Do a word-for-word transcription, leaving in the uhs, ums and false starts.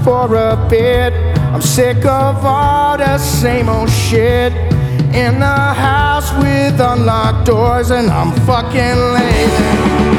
for a bit. I'm sick of all the same old shit. In the house with unlocked doors, and I'm fucking lazy.